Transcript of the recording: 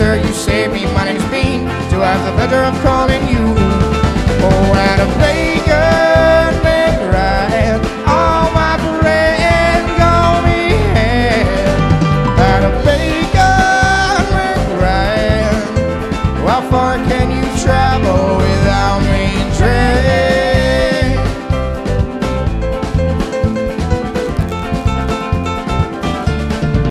sir, you saved me. My name's Bean. Do I have the pleasure of calling you